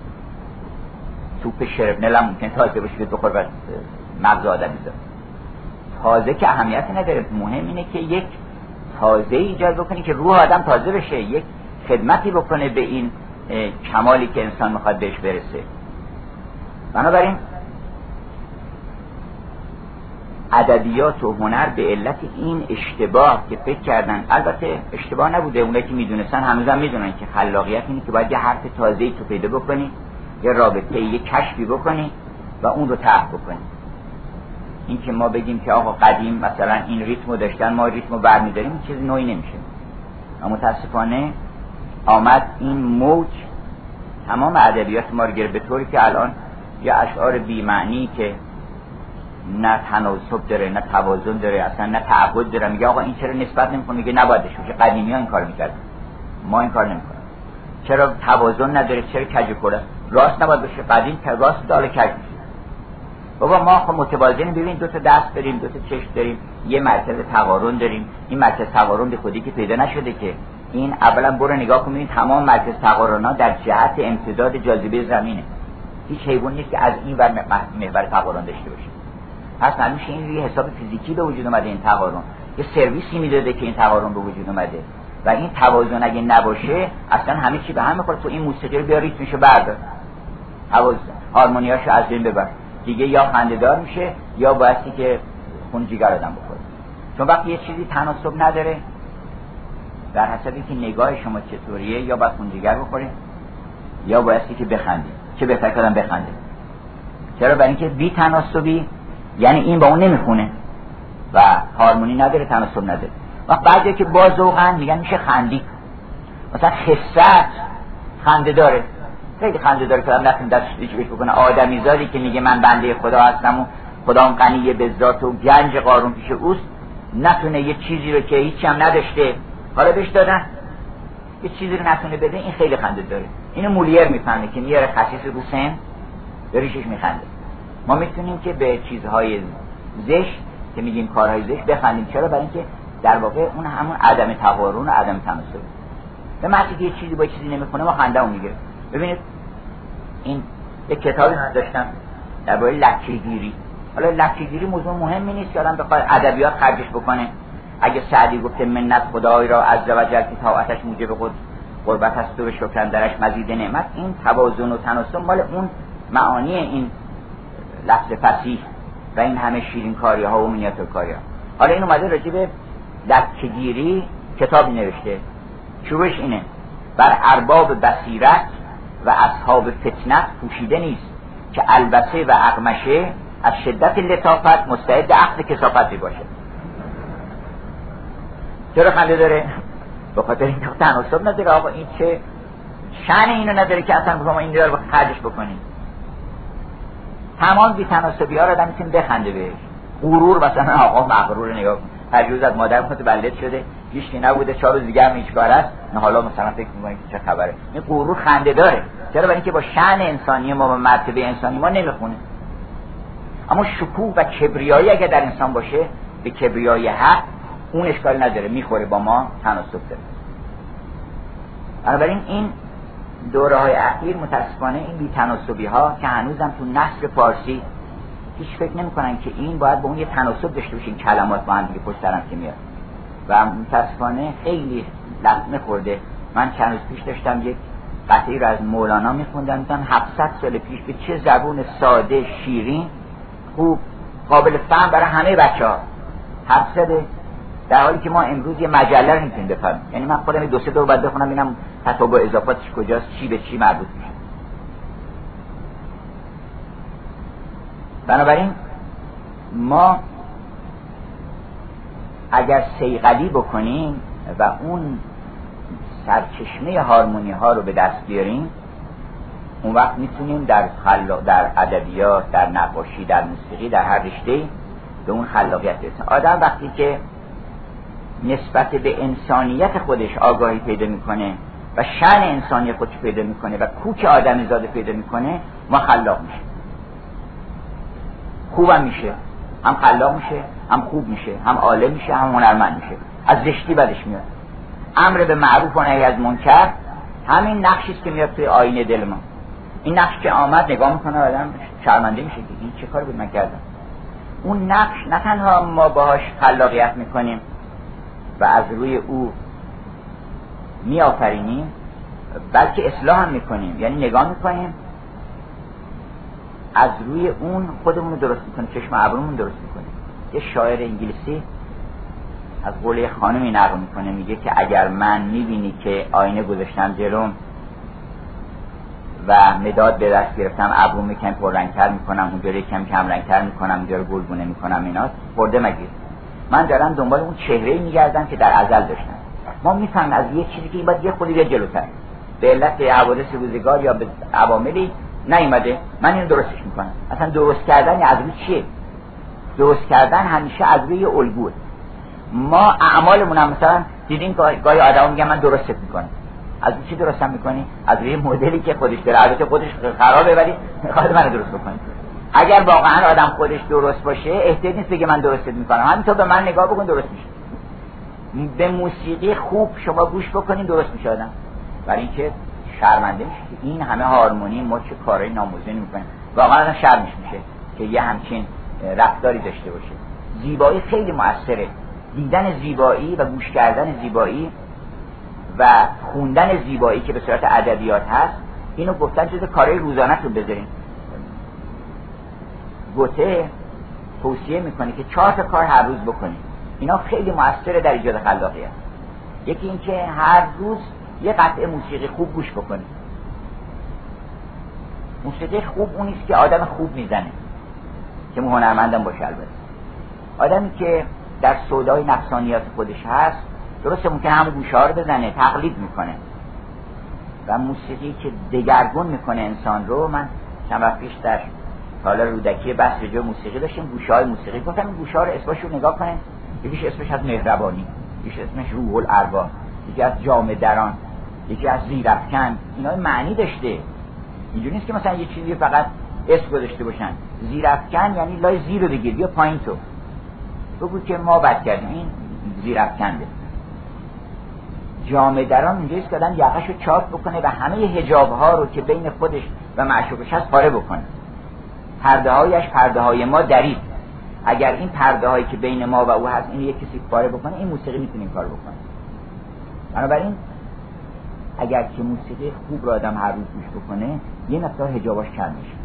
سوپ شربنل هم ممکن تازه باشه که بخور و مغز آدم میذاره. تازه که اهمیتی نداره، مهم اینه که یک تازه ایجاد بکنی که روح آدم تازه بشه، یک خدمتی بکنه به این کمالی که انسان میخواد بهش برسه. بنابراین ادبیات و هنر به علت این اشتباه که فکر کردن، البته اشتباه نبوده، اونایی که میدونستن هنوزم میدونن که خلاقیت اینه که باید یه حرف تازه‌ای تو پیدا بکنی، یه رابطه، یه کشفی بکنی و اون رو طرح بکنی. این که ما بگیم که آقا قدیم مثلا این ریتمو داشتن ما ریتمو برمی‌داریم چیز نوعی نمیشه. اما متاسفانه آمد این موج تمام ادبیات ما رو گرفت، به طوری که الان یه اشعار بی معنی که نه تناسب داره نه توازن داره، اصلا نه تعهد داره، میگه آقا این چرا نسبت نمی‌کنه، میگه نبایدش باشه، قدیمی‌ها این کارو می‌کردن ما این کار نمی‌کنیم. چرا توازن نداره، چرا کج و کوله، راست نباید باشه، قدیم که راست داله کج میشه. بابا ما خب متوازن، ببین دو تا دست داریم، دو تا چشم داریم، یه مرکز تقارن داریم. این مرکز تقارن به خودی که پیدا نشده که. این اولا برو نگاه کن تمام مرکز تقارن‌ها در جهت امتداد جاذبه زمینه. هیچ حیوانی نیست که از این ور محور تقارن داشته باشه. پس معلومه این یه حساب فیزیکی به وجود اومده این تقارن. یه سرویسی میداده که این تقارن به وجود اومده و این توازن اگه نباشه اصلا همه چی به هم میخوره. تو این موسیقی رو بیا ریتمشو بردار، توازن هارمونیاشو از بین ببر، دیگه یا خنده‌دار میشه یا بایستی که خون جگر آدم بخوره. چون وقتی یه چیزی تناسب نداره در حسب اینکه نگاه شما چطوریه یا باید خون جگر بخوره یا بایستی که بخندی. چه بهتر که آدم بخنده. چرا؟ برای اینکه بی تناسبی یعنی این با اون نمیخونه و هارمونی نداره، تناسب نداره. وقت بعضی که با ذوقن میگن میشه خندی. مثلا خست خنده داره، خیلی خنده داره که آدم نتونه دستش بهش بکنه. آدمیزادی که میگه من بنده خدا هستم و خدا اون غنی به ذات و گنج قارون پیش اوست، نتونه یه چیزی رو که هیچی هم نداشته حالا بهش دادن یه چیزی رو نتونه بده، این خیلی خنده داره. اینو مولیر میفهمه که میاره خسیس رو سن به ریشش میخنده. ما میتونیم که به چیزهای زشت که میگیم کارهای زشت بخندیم. چرا؟ برای اینکه در واقع اون همون عدم تقارن و عدم تناسب. به معنی که یه چیزی با چیزی نمیکنه ما خنده‌مون میگیره. ببینید این یک کتابی من داشتم درباره لکه‌گیری. حالا لکه‌گیری موضوع مهمی نیست که آدم بخواد ادبیات خرجش بکنه. اگه سعدی گفته منت خدای را عز و جل که طاعتش موجب خود قربت است و به شکر درش مزید نعمت، این توازن و تناسب مال اون معانی این لفظ فصیح و این همه شیرین کاری ها و مینیاتور کاری ها. حالا این اومده راجع به لکه‌گیری کتابی نوشته. شروعش اینه: بر ارباب بصیرت و اصحاب فتنت پوشیده نیست که البسه و اقمشه از شدت لطافت مستعد عقد کثافت باشه. چرا خنده داره؟ به خاطر اینکه تناسب نداره. آقا این چه شأن اینو نداره که اصلا بخوام این رو خرجش بکنیم. تمام بی تناسبی ها رو آدم میتونه بخنده بهش. غرور مثلا آقا مغرور نگاه کن، هر روز از مادر متولد شده هیچ کی نبوده، چهار روز دیگه هم هیچ کار است، نه حالا مثلا فکر می‌کنه چه خبره. این غرور خنده داره. چرا؟ برای اینکه با شأن انسانی ما و مرتبه انسانی ما نمیخونه. اما شکوه و کبریایی اگه در انسان باشه، به کبریای حق اون اشکال نداره، میخوره با ما تناسب داره. بنابراین این دوره های اخیر متاسفانه این بی تناسبی ها که هنوزم تو نثر فارسی هیچ فکر نمی کنن که این باید با اون یه تناسب داشته باشه، این کلمات با هم دیگه پشت سرم که میاد و متاسفانه خیلی لطمه خورده. من چند روز پیش داشتم یک قطعی رو از مولانا میخوندم، دیدم هفتصد سال پیش به چه زبون ساده، شیرین، خوب، قابل فهم برای همه بچه‌ها حرف زده، در حالی که ما امروز یه مجله رو نمیتونیم بفهمیم. یعنی من خودم دو سه دور بعد بخونم ببینم تطابق اضافاتش کجاست، چی به چی مربوط میشه. بنابراین ما اگر صیقلی بکنیم و اون سرچشمه هارمونی ها رو به دست بیاریم، اون وقت میتونیم در خلا... در ادبیات، در نقاشی، در موسیقی، در هر رشته‌ای به اون خلاقیت برسیم. آدم وقتی که نسبت به انسانیت خودش آگاهی پیدا میکنه و شأن انسانی خودش پیدا میکنه و کوک آدمی زاده پیدا میکنه، ما خلاق میشه. خوبم میشه، هم خلاق میشه، هم خوب میشه، هم عالم میشه، هم هنرمند میشه. از زشتی بدش میاد. امر به معروف و نهی از منکر همین نقشی است که میاد توی آینه دل ما. این نقش که آمد نگاه میکنه آدم شرمنده میشه که این چه کاری بود من کردم. اون نقش نه تنها ما باهاش خلاقیت میکنیم و از روی او میآفرینیم، بلکه اصلاح هم میکنیم. یعنی نگاه میکنیم از روی اون خودمون رو درست میکنیم، چشم ابرومون درست میکنیم. یه شاعر انگلیسی از قول خانمی نقل میکنه، میگه که اگر من میبینی که آینه گذاشتم جلوم و مداد به دست گرفتم، ابروم یکم پررنگتر میکنم، اونجوری یکم کم رنگتر میکنم، اونجا رو گلگونه میکنم، اینا خورده مگیر. من دارم دنبال اون چهره‌ای میگردم که در ازل داشتم. ما میفهمیم از یه چیزی که این باید یه خودی بیاد جلوتر، به علت حوادث روزگار یا به عواملی نیومده، من اینو درستش میکنم. اصلا درست کردن از روی چیه؟ درست کردن همیشه از روی الگوه. ما اعمالمون هم مثلا دیدین گاهی آدمو میگن من درستت میکنم. از چی درستم میکنی؟ از روی مدلی که خودش داره. البته خودش خرابه ولی میخواد منو درست بکنه. اگر واقعا آدم خودش درست باشه احتیاج نیست بگه من درستت میکنم، همینطور به من نگاه بکن درست میشه. به موسیقی خوب شما گوش بکنین درست میشه آدم، برای اینکه شرمنده میشه که این همه هارمونی ما چه کارهای ناموزونی میکنیم. واقعا شرمش میشه که یه همچین رفتاری داشته باشه. زیبایی خیلی موثره. دیدن زیبایی و گوش کردن زیبایی و خوندن زیبایی که به صورت ادبیات هست، اینو گفتن جز کارهای روزانه‌تون بذارین. گوته توصیه میکنه که چهار تا کار هر روز بکنید. اینا خیلی موثره در ایجاد خلاقیت. یکی این که هر روز یه قطعه موسیقی خوب گوش بکنید. موسیقی خوب اون نیست که آدم خوب میزنه، که هنرمندم باشه. البته آدمی که در سودای نفسانیات خودش هست، درسته ممکنه همون گوشه‌ها رو بزنه، تقلید میکنه، و موسیقی که دگرگون میکنه انسان رو. من چند وقت پیش در حالا رودکی بحث جو موسیقی داشتیم، گوشه‌های موسیقی، گفتم این گوشه‌ها رو اسمش رو نگاه کنه، یکیش اسمش از مهربانی، یکیش اسمش روح الارواح، یکی از جامه دران، یکی از زیرافکن. اینا معنی داشته. اینجوری نیست که مثلا یه چیزی فقط اسم گذاشته باشن. زیرافکن یعنی لای زیر رو بگیر، بیا پایین تو بگو که ما بد کردیم، این زیرافکنده. جامه دران اینجاست که آدم یقه‌شو چاک بکنه و همه حجاب‌ها رو که بین خودش و معشوقش هست پاره بکنه. پرده‌هایش پرده‌های ما درید. اگر این پرده‌هایی که بین ما و او هست این یک کسی پاره بکنه، این موسیقی میتونه این کار بکنه. بنابراین اگر که موسیقی خوب رو آدم هر روز گوش بکنه، یه مقدار حجاباش کم میشه.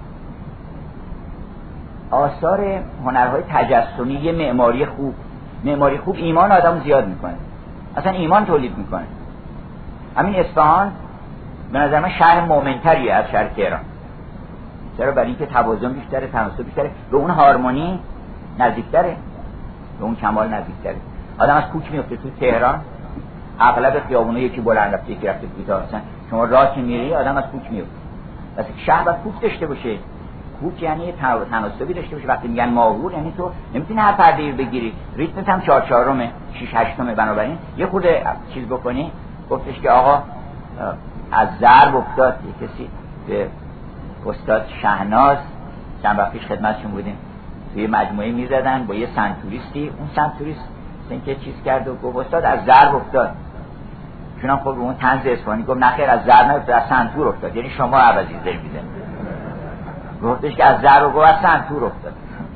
آثار هنرهای تجسمی، یه معماری خوب، معماری خوب ایمان آدم زیاد میکنه، اصلا ایمان تولید میکنه. همین اصفهان به نظر من شهر مومنتریه از شهر تهران. چرا؟ برای اینکه توازن بیشتره، تناسب بیشتره، به اون هارمونی نزدیکتره، به اون کمال نزدیکتره. آدم از کوچ میفته تو تهران، اغلب خیابونا یکی بلند رفته یکی رفته کوتاه هستن، شما راه که میری آدم از کوچ میفته. واسه شهر باید کوچ داشته باشه. کوچ یعنی تناسبی داشته باشه. وقتی میگن ماهور یعنی تو نمیتونی هر پرده‌ای رو بگیری، ریتمت هم چهار چهارمه، شش هشتمه. بنابراین یه خورده چیز بکنی. گفتش که آقا از ضرب افتاد. یه کسی به استاد شهناز چند وقت پیش خدمتشون بودیم، توی مجموعه میزدن با یه سنتوریستی. اون سنتوریست اینکه چیز کرد و گفت استاد از ضرب افتاد. چون خب اون طنز اصفهانی گفت نخیر از ضرب نه، از سنتور افتاد، یعنی شما عوضی زر میزنید. گفتش که از ضرب گفت از سنتور افتاد.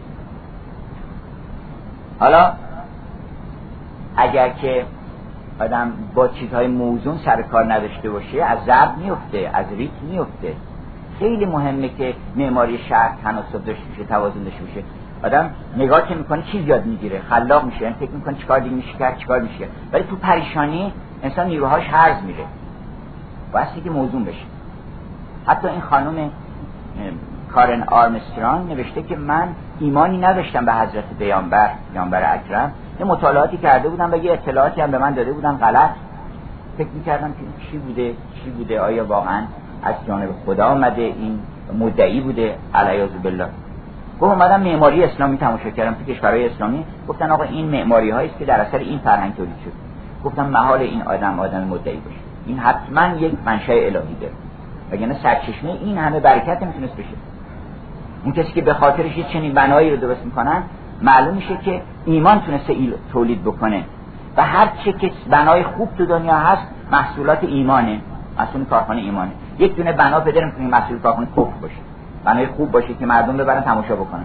حالا اگر که آدم با چیزهای موزون سر کار نداشته باشه، از ضرب میفته، از ریتم میفته. خیلی مهمه که معماری شهر تناسب داشته باشه، توازن داشته باشه. آدم نگاه که میکنه چیز یاد میگیره، خلاق میشه، یعنی فکر میکنه چیکار دیگه میشه کرد، چیکار میشه کرد. ولی تو پریشانی انسان نیروهاش هرز میره، واسه که موزون بشه. حتی این خانم کارن آرمسترانگ نوشته که من ایمانی نداشتم به حضرت پیامبر پیامبر اکرم. یه مطالعاتی کرده بودم و یه اطلاعاتی هم به من داده بودن غلط. فکر میکردم که چی بوده چی بوده آیا واقعا از جانب خدا آمده، این مدعی بوده علیاذ بالله. گفت اومدم معماری اسلامی تماشا کردم تو کشورهای اسلامی، گفتن آقا این معماری هایی است که در اثر این فرهنگ تولید شد. گفتم محال این آدم آدم مدعی باشه، این حتما یک منشأ الهی داره، وگرنه سرچشمه این همه برکت نمیتونست بشه. اون کسی که به خاطرش یه چنین بنایی رو درست میکنن، معلوم میشه که ایمان تونسته تولید بکنه و هر چه که بنای خوب تو دنیا هست محصولات ایمانه، محصول کارخانه ایمانه. یک دونه بنا پیدا نمی‌کنی محصول کارخانه کفر باشه، بنای خوب باشه که مردم ببرن تماشا بکنن.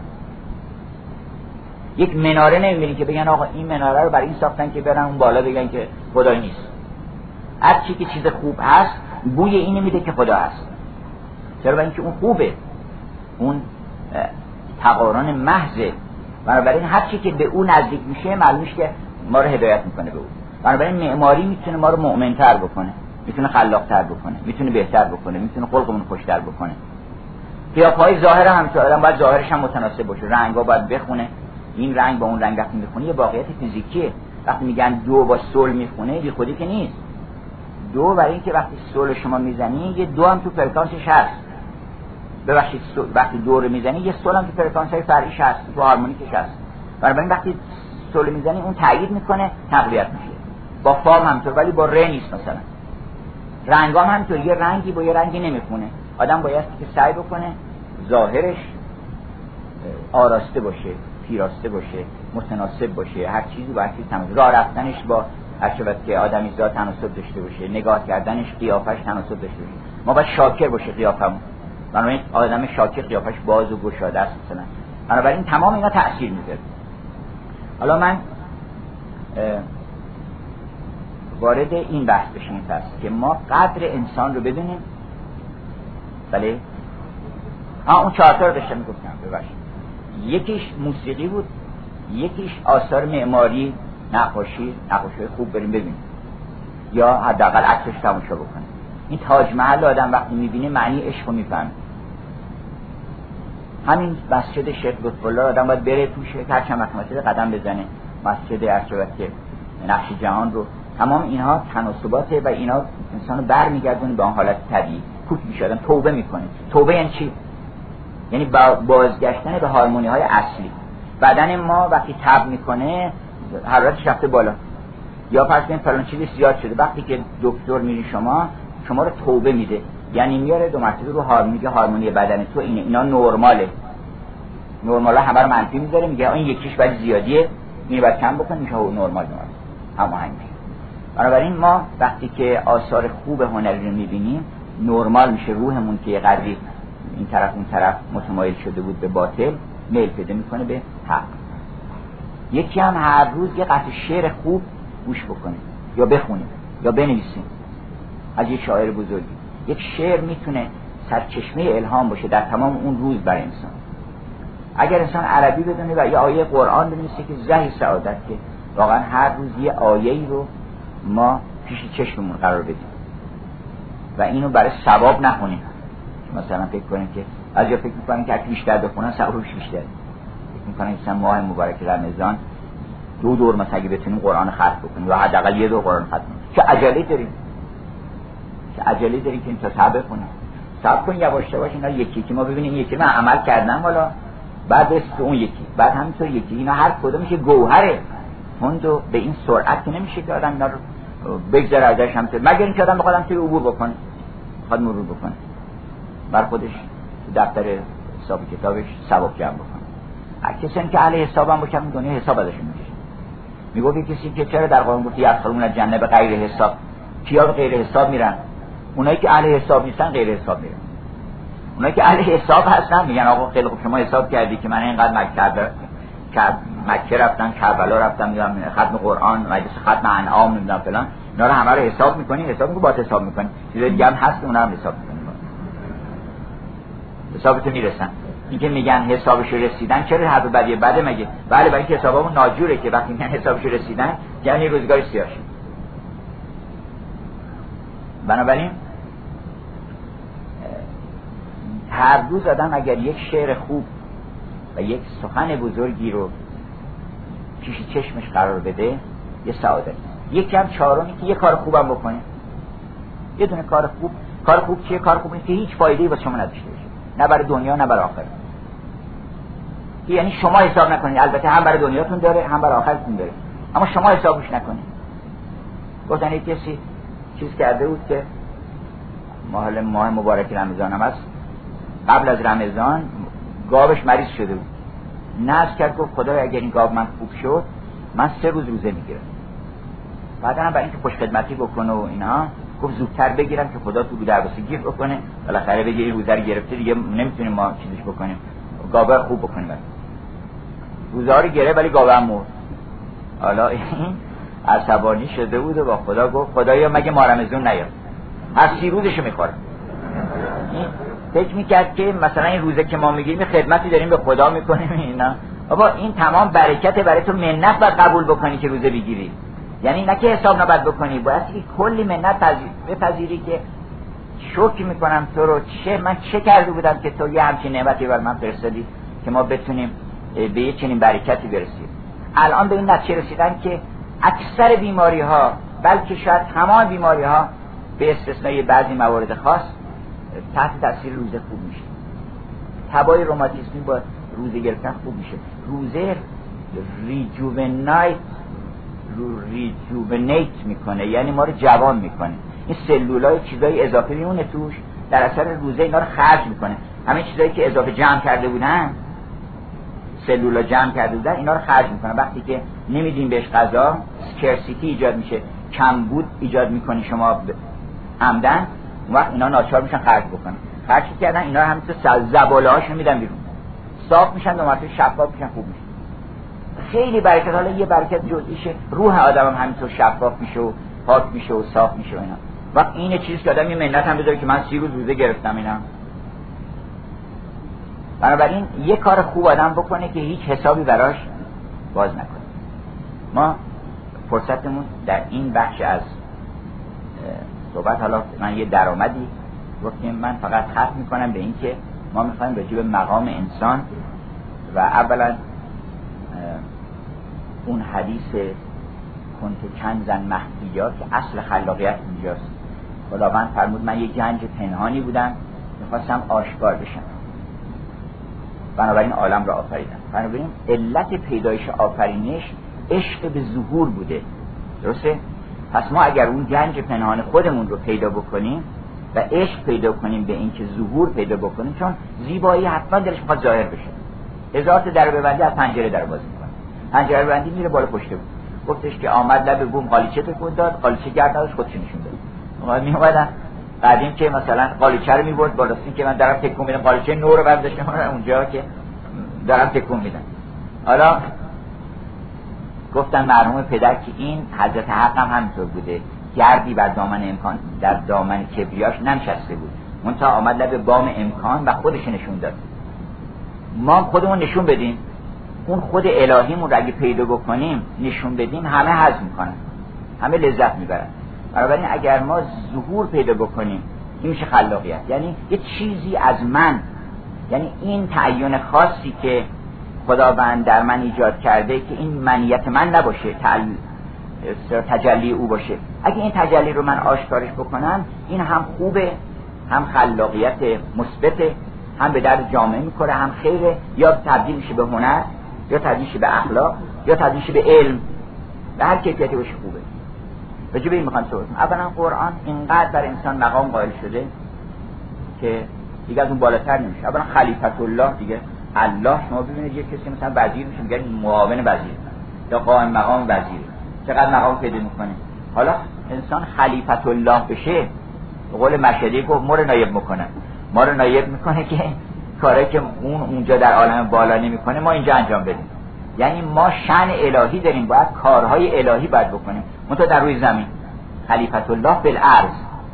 یک مناره نمی‌بینی که بگن آقا این مناره رو برای این ساختن که برن اون بالا بگن که خدا نیست. هر چی که چیز خوب هست بوی اینو میده که خدا هست. چرا؟ برای اینکه اون خوبه، اون تقارن محضه. بنابراین هر چی که به اون نزدیک میشه معلوم میشه که ما رو هدایت میکنه به اون. بنابراین معماری میتونه ما رو مؤمن‌تر بکنه، میتونه خلاق‌تر بکنه، میتونه بهتر بکنه، میتونه خلقمون خوشتر بکنه. قیافه‌های ظاهر هم که آدم باید ظاهرش هم متناسب باشه، رنگا باید بخونه. این رنگ با اون رنگ وقتی میخونه یه واقعیت فیزیکیه. وقتی میگن دو با صلح میخونه بی خودی که نیست. دو برای اینکه وقتی صلح شما میزنی یه دو هم تو فرکانسش هست. ببخشید وقتی دو رو میزنی یه صلح هم تو فرکانس‌های فرعیش هست، تو هارمونیکش هست. بنابراین وقتی صلح میزنی اون تأیید میکنه، تقویت میشه. با فا هم همینطور، ولی با ر نیست. مثلا رنگام همینطور، یه رنگی با یه رنگی نمیخونه. آدم باید که سعی بکنه ظاهرش آراسته باشه، پیراسته باشه، متناسب باشه، هر چیزی با هر چیزی تناسب، راه رفتنش با هر شبت که آدمی ذات تناسب داشته باشه، نگاه کردنش قیافش تناسب داشته باشه. ما باید شاکر باشه قیافمون. بنابراین آدم شاکر قیافش باز و گشاده است مثلا. بنابراین تمام اینا تأثیر میذاره. حالا من وارد این بحث بشیم پس که ما قدر انسان رو بدونیم. بله ها اون چهار تا رو داشتم میگفتم ببخشید. یکیش موسیقی بود، یکیش آثار معماری، نقاشی، نقاشی خوب بریم ببینیم یا حداقل عکسش تماشا بکنیم. این تاج محل آدم وقتی میبینه معنی عشق رو میفهمه. همین مسجد شیخ لطف‌الله آدم باید بره توش هر چند مسجد قدم بزنه، مسجد ارشبت که نقش جهان رو، تمام اینها تناسباته و اینا انسانو برمیگردونه به اون حالت طبیعی. کوک میشه آدم توبه میکنه. توبه یعنی چی؟ یعنی بازگشتن به هارمونی های اصلی. بدن ما وقتی تب میکنه حرارتش رفته بالا یا فرض کنید فلان چیزی زیاد شده، وقتی که دکتر میری شما شما رو توبه میده، یعنی میاره دو مرتبه رو هارمونی که هارمونی بدن تو اینه، اینا نرماله. نرمالا همه رو منفی میذاره، میگه این یکیش ولی زیادیه، اینو باید کم بکنی، میشه نرمال نرمال هماهنگ میشه. بنابراین ما وقتی که آثار خوب هنری رو میبینیم نرمال میشه روحمون که یه قدری این طرف اون طرف متمایل شده بود به باطل میل پیدا میکنه به حق. یکی هم هر روز یه قطعه شعر خوب گوش بکنه یا بخونه یا بنویسیم از یک شاعر بزرگی. یک شعر میتونه سرچشمه الهام باشه در تمام اون روز برای انسان. اگر انسان عربی بدونه و یه آیه قرآن بنویسه که زهی سعادت، که واقعا هر روز یه آیه‌ای رو ما پیش چشممون قرار بدیم و اینو برای ثواب نخونیم. مثلا فکر کنیم که از یا فکر میکنیم که اگه بیشتر بخونن ثوابش بیشتره. فکر میکنیم مثلا ماه مبارک رمضان دو دور مثلا اگه بتونیم قرآن ختم بکنیم یا حداقل یه دور قرآن ختم کنیم، چه عجله داریم چه عجله داریم که این تا صبر کنیم. صبر کنیم یواش یواش اینا یکی که ما ببینیم یکی من عمل کردم والا بعد بس اون یکی بعد همینطور یکی، اینا هر کدومش گوهره فوندو به این سرعت که نمیشه که آدم اینا رو بگذره ازش، هم مگر اینکه آدم بخواد همینطوری عبور بکنه، بخواد مرور بکنه بر خودش دفتر حساب کتابش ثواب جمع بکنه. کسی که اهل حساب هم باشه دنیا حساب ازشون میکشه. میگه کسی که چرا در قرآن گفت یدخلون الجنه به غیر حساب، کیا به غیر حساب میرن؟ اونایی که اهل حساب نیستن غیر حساب میرن. اونایی که اهل حساب هستن میگن آقا خیلی خوب شما حساب کردی که من اینقدر مکتب مکه رفتم، کربلا رفتم، میگم ختم قرآن، مجلس ختم انعام نمیدونم فلان، اینا رو همه رو حساب میکنی، حساب میکنی با حساب میکنی، چیزای دیگه هم هست اونها هم حساب میکنی، حسابتون میرسن. این که میگن حسابش رسیدن چرا حرف بدیه؟ بده مگه؟ بله برای اینکه حسابمون ناجوره که وقتی میگن حسابش رسیدن یعنی روزگار سیاه شد. بنابراین هر روز آدم اگر یک شعر خوب و یک سخن بزرگی رو پیش چشمش قرار بده یه سعادت. یکی هم چهارمی که یه کار خوبم بکنه، یه دونه کار خوب. کار خوب چیه؟ کار خوب این که هیچ فایده‌ای واسه شما نداشته باشه، نه برای دنیا نه برای آخرت. یعنی شما حساب نکنید، البته هم برای دنیاتون داره هم برای آخرتتون داره، اما شما حسابش نکنید. گفتن یک کسی چیز کرده بود که ماه ماه مبارک رمضان هم هست، قبل از رمضان گاوش مریض شده بود، نذر کرد گفت خدای اگر این گاو من خوب شد من سه روز روزه میگیرم. بعدا هم برای اینکه خوش خدمتی بکنه و اینا گفت زودتر بگیرم که خدا تو دربسته گیر بکنه، بالاخره بگه این روزه رو گرفته دیگه نمیتونیم ما چیزش بکنیم، گاو خوب بکنیم. روزه رو گرفت ولی گاو هم مرد. حالا این عصبانی شده بود و با خدا گفت خدایا مگه ما رمضان نیاد، هر سی روزشو میخوره. فکر میکرد که مثلا این روزه که ما میگیریم خدمتی داریم به خدا میکنیم اینا. بابا این تمام برکته برای تو، منت باید قبول بکنی که روزه بگیری، یعنی نه که حساب نباید بکنی، باید که کلی منت بپذیری که شکر میکنم تو رو، چه من چه کرده بودم که تو یه همچین نعمتی بر من فرستادی که ما بتونیم به یه چنین برکتی برسیم. الان به این نتیجه رسیدن که اکثر بیماری ها، بلکه شاید تمام بیماری ها به استثنای بعضی موارد خاص تحت تاثیر روزه خوب میشه. تبای روماتیسمی با روزه گرفتن خوب میشه. روزه ریجوونایت رو ریجوونیت میکنه، یعنی ما رو جوان میکنه. این سلولای چیزای اضافه میمونه توش، در اثر روزه اینا رو خرج میکنه. همه چیزایی که اضافه جمع کرده بودن، سلولا جمع کرده بودن، اینا رو خرج میکنه. وقتی که نمیدین بهش غذا، سکرسیتی ایجاد میشه، کمبود ایجاد میکنه شما عمدن، اون وقت اینا ناچار میشن خرج بکنن. خرج کردن اینا رو همینطور زباله هاشون میدن بیرون، صاف میشن، دو مرتبه شفاف میشن، خوب میشن. خیلی برکت، حالا یه برکت جزئیشه، روح آدم هم همینطور شفاف میشه و پاک میشه و صاف میشه و اینا. وقت این چیز که آدم یه منت هم بذاره که من سی روز روزه گرفتم اینا. بنابراین یه کار خوب آدم بکنه که هیچ حسابی براش باز نکنه. ما فرصتمون در این بخش از صحبت، حالا من یه درآمدی گفتیم، من فقط ختم میکنم به این که ما میخوایم راجع به مقام انسان و اولا اون حدیث کنت کنزا مخفیا که اصل خلاقیت اونجاست. خداوند فرمود من یک گنج پنهانی بودم میخواستم آشکار بشم، بنابراین عالم را آفریدم. بنابراین علت پیدایش آفرینش عشق به ظهور بوده، درسته؟ پس ما اگر اون گنج پنهان خودمون رو پیدا بکنیم و عشق پیدا کنیم به این که ظهور پیدا بکنیم، چون زیبایی حتما درش میخواد ظاهر بشه. هزار تا در ببندی از پنجره در باز میکنه، پنجره ببندی میره بالا پشته بود. گفتش که آمد لب بوم قالیچه تکون داد، قالیچه گرد نداشت خودش نشون داد. می اومدن بعدین که مثلا قالیچه رو میبرد بالا، این که من دارم تکون میدم قالیچه نور رو برداشتم اونجا که دارم تکون میدم. حالا گفتن مرحوم پدر که این حضرت حق هم همینطور بوده، گردی بر دامن امکان در دامن کبریاش ننشسته بود، منتها آمد لب بام امکان و خودش نشون داد. ما خودمون نشون بدیم، اون خود الهیمون رو اگه پیدا بکنیم نشون بدیم، همه هضم میکنن، همه لذت میبرن. بنابراین اگر ما ظهور پیدا بکنیم این میشه خلاقیت، یعنی یه چیزی از من، یعنی این تعین خاصی که خداوند در من ایجاد کرده که این منیت من نباشه، تجلی او باشه. اگه این تجلی رو من آشکارش بکنم این هم خوبه، هم خلاقیت مثبته، هم به درد جامعه میکنه، هم خیره، یا تبدیل میشه به هنر، یا تبدیل میشه به اخلاق، یا تبدیل میشه به علم، به هر کیفیتی باشه خوبه. راجع به این میخوام صحبت کنم. اولا قرآن اینقدر بر انسان مقام قائل شده که دیگه از اون بالاتر نمیشه. اولا خلیفت الله دیگه، الله، شما ببینید یک کسی مثلا وزیر میشه میگن معاون وزیر یا قائم مقام وزیر، چقدر مقام پیدا میکنه. حالا انسان خلیفت الله بشه، به قول مشهدی گفت ما رو نایب میکنه، ما رو نایب میکنه که کاری که اون اونجا در عالم بالا نمیکنه ما اینجا انجام بدیم. یعنی ما شأن الهی داریم، باید کارهای الهی باید بکنیم، منتها در روی زمین. خلیفت الله بالارض.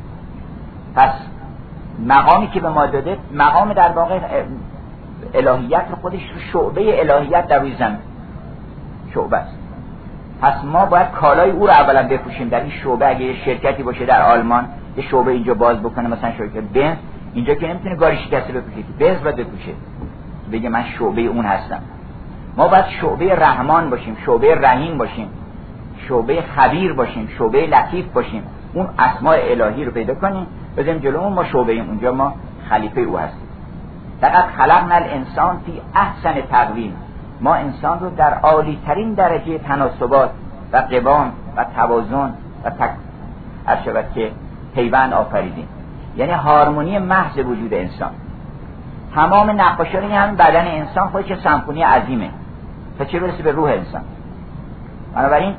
پس مقامی که به ما داده مقام در واقع الهیت رو خودش شعبه الهیت در روی زمین شعبه است. پس ما باید کالای او رو اولا بپوشیم در این شعبه. اگه یه شرکتی باشه در آلمان یه شعبه اینجا باز بکنه، مثلا شرکت بنز، اینجا که نمیتونه گاری شکسته بپوشه، بنز باید بپوشه بگه من شعبه اون هستم. ما باید شعبه رحمان باشیم، شعبه رحیم باشیم، شعبه خبیر باشیم، شعبه لطیف باشیم، اون اسماء الهی رو پیدا کنیم بزنیم جلومون، ما شعبه ایم، اونجا ما خلیفه او هستیم. فقط خلقنا الانسان فی احسن تقویم، ما انسان رو در عالی ترین درجه تناسبات و قوام و توازن و تک ارشبت که پیوند آفریدیم. یعنی هارمونی محض وجود انسان. تمام نقاشان این همین بدن انسان خودش سمفونی عظیمه، تا چه برسه به روح انسان. بنابراین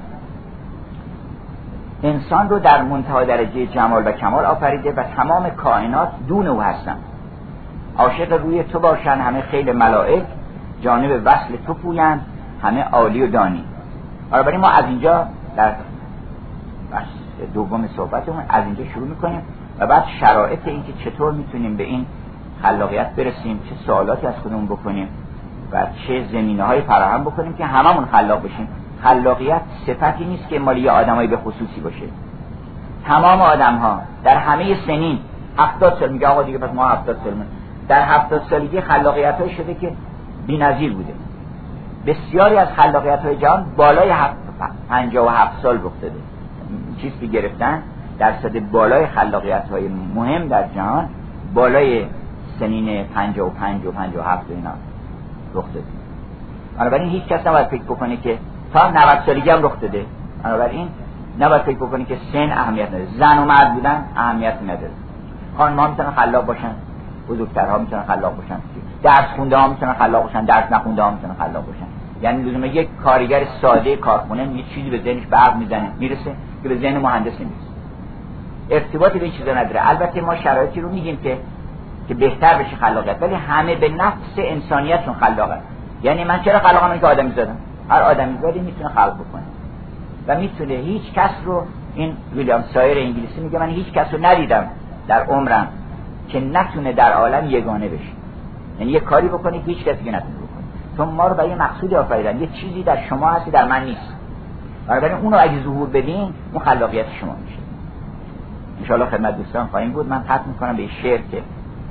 انسان رو در منتهای درجه جمال و کمال آفریده و تمام کائنات دون او هستن. عاشق روی تو باشن همه خیل ملائک، جانب وصل تو پویند همه عالی و دانی. بنابراین ما از اینجا در بخش دوم صحبتمون از اینجا شروع میکنیم و بعد شرایط این که چطور میتونیم به این خلاقیت برسیم، چه سوالاتی از خودمون بکنیم و چه زمینه‌های فراهم بکنیم که هممون خلاق بشیم. خلاقیت صفتی نیست که مال یه آدمایی به خصوصی باشه. تمام آدم‌ها در همه سنین، هفتاد سال میگه آقا دیگه پس ما هفتاد سال من. در هفتاد سالگی خلاقیت‌های شده که بی‌نظیر بوده. بسیاری از خلاقیت‌های جهان بالای پنجاه و هفت سال رخ داده. چیزی گرفتن درصد بالای خلاقیت‌های مهم در جهان بالای سنین پنجاه و پنج و پنجاه و هفت اینا رخ داده. بنابراین هیچ کس نباید فکر بکنه که تا نود سالگی هم رخ داده. بنابراین نباید فکر بکنه که سن اهمیت نداره. زن و مرد بودن اهمیت نداره. خانم‌ها میتونن خلاق باشن، بزرگترها میتونن خلاق باشن، درس خونده ها میتونن خلاق باشن، درس نخونده ها میتونن خلاق باشن. یعنی لزوما یک کارگر ساده کارخونه یه چیزی به ذهنش برق میزنه میرسه که به ذهن مهندس نمیرسه. ارتباطی به این چیزا نداره. البته ما شرایطی رو میگیم که که بهتر بشه خلاقیت، ولی همه به نفس انسانیتشون خلاقن. یعنی من چرا خلاقم؟ این که آدمی زدم، هر آدمیزادی میتونه خلق بکنه و میتونه هیچ کس رو، این ویلیام سایر انگلیسی میگه من هیچ کس رو ندیدم در عمرم که نتونه در عالم یگانه بشه، یعنی یه کاری بکنه که هیچ کسی که نتونه بکنه، چون ما رو برای مقصودی آفریدن، یه چیزی در شما هستی در من نیست، بنابراین اونو اگه ظهور بدین اون خلاقیت شما میشه. ان شاء الله خدمت دوستان خواهیم بود. من ختم میکنم به شعر که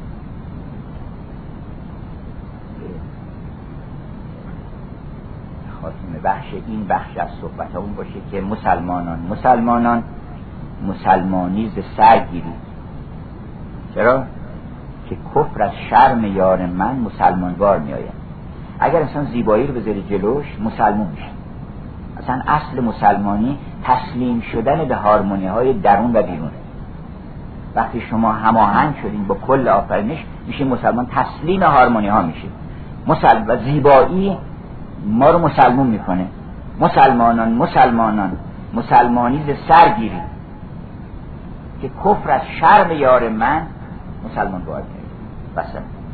خاتمه بخش این بخش از صحبت اون باشه که مسلمانان مسلمانان مسلمانی ز سر گیرید. چرا؟ که کفر از شرم یار من مسلمانوار می آید. اگر انسان زیبایی رو بذاری جلوش مسلمان میشه. اصلا اصل مسلمانی تسلیم شدن به هارمونی های درون و بیرون. وقتی شما هماهنگ شدین با کل آفرینش میشه مسلمان، تسلیم هارمونی ها میشه. مسلم و زیبایی ما رو مسلمون میکنه. مسلمانان مسلمانان مسلمانی ز سر گیرید که کفر از شرم یار من مسلمان باید. بسم